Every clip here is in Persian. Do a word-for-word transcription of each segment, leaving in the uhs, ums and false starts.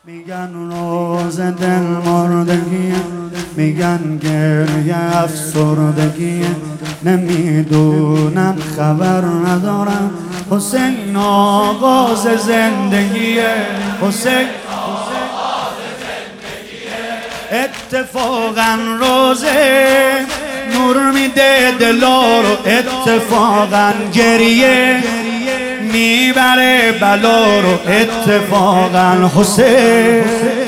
میگن روز دل مردگیه، میگن گریه افسردگیه، نمیدونم خبر ندارم حسین آغاز زندگیه. حسین اتفاقا روزه نور میده دلا رو، اتفاقا گریه میبره بلا رو، اتفاقا حسین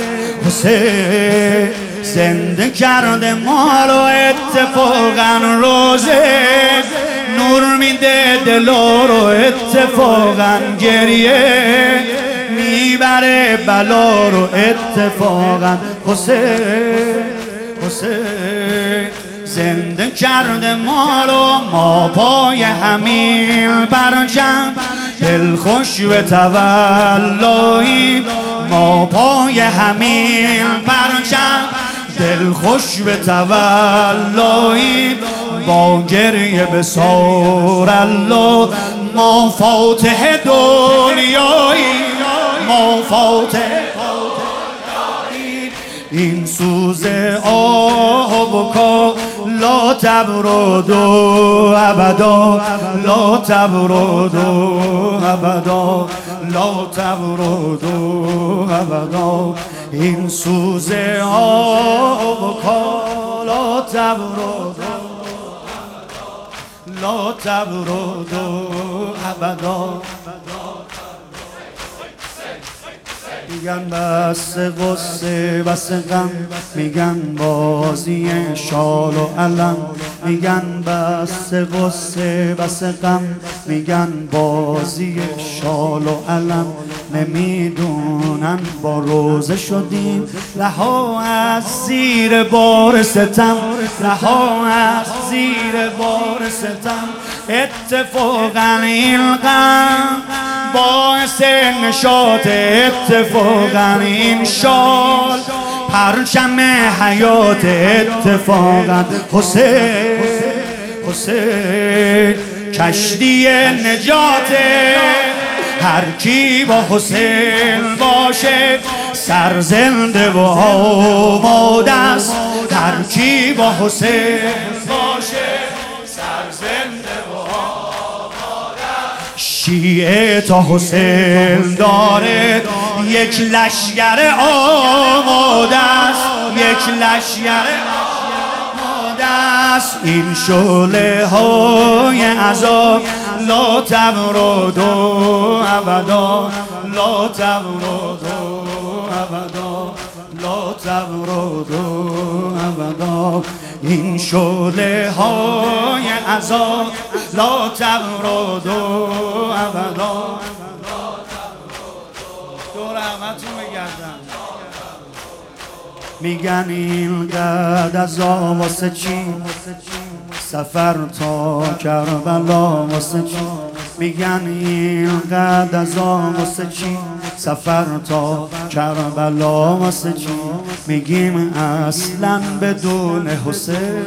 حسین زنده کرده ما رو، اتفاقا روزه نور میده دلا رو، اتفاقا گریه میبره بلا رو، اتفاقا حسین حسین زنده کرده ما رو. ما پای همین پرچم دل خوش به تولایی، ما پای همین پرچم دل خوش به تولایی، با گریه به سار الله ما فاتح دنیایی، ما فاتح این سوز آه و بکا لا تبرد ابدا، لا تبرد ابدا، لا تبرد ابدا، این سوز آه و بکا لا تبرد لا تبرد ابدا. میگن بس غصه بس غم، میگن بازی شال و علم، میگن بس غصه بس غم، میگن بازی شال و علم، نمیدونن با روزه شدیم رها از زیر بار ستم، رها از زیر بار ستم، اتفاقا این غم باعث نشاط، اتفاقا این شال پرچم حیات، اتفاقا حسین حسین کشتی نجات، هر کی با حسین باشه سرزنده و آماده است، هر کی با حسین باشه سرزنده و آماده است. شیعه تا حسین داره یک لشگر آماده است، یک لشگر آماده است. این شعله های عذاب لا تبرد ابدا، لا تبرد ابدا، لا تبرد ابدا، این شعله های عذاب لا تبرد ابدا. دور همتون بگردم. میگن این قد از واسه چی، سفر تا کربلا واسه چی، میگن این قد از واسه چی، سفر تا کربلا واسه چی، میگیم اصلا بدون حسین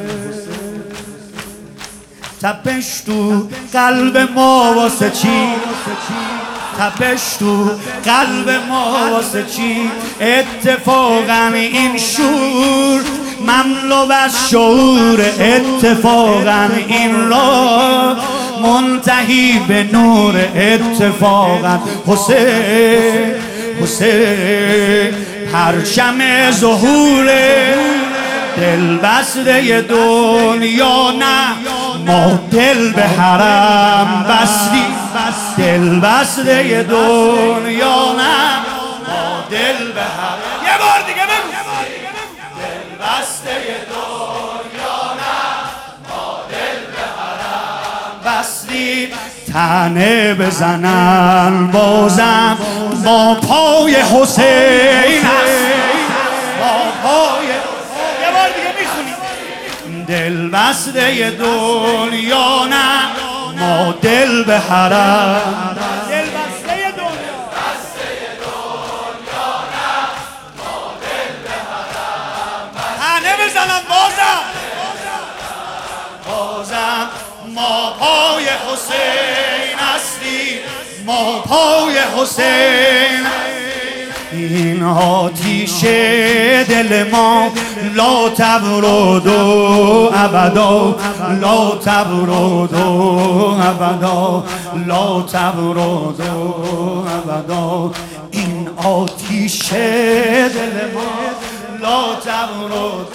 تپش تو قلب ما واسه چی، تپش تو قلب ما واسه چی، اتفاقا این شور مملو از شعور، اتفاقا این را منتهی به نور، اتفاقا حسین حسین پرچم ظهور دل بسته دنیا، نه ما دل به حرم بستیم، دل بسته دنیا، نه ما دل به حرم. یه بار دیگه بگو. دل بسته دنیا، نه ما دل به حرم بستیم، تنه بزنن بازم ما پای حسین است، ما پای حسین. یه بار دیگه میخونیم. دل بسته دنیا، نه ما دل به حرم، دل بسته دنیا، بسته دنیا، نه ما دل به حرم. تنه بزنم بازم بازم ما پای حسین هستیم، ما پای حسین. این آتیش دل ما لا تبرد ابدا لا تبرد ابدا لا تبرد ابدا این آتیش دل ما لا تبرد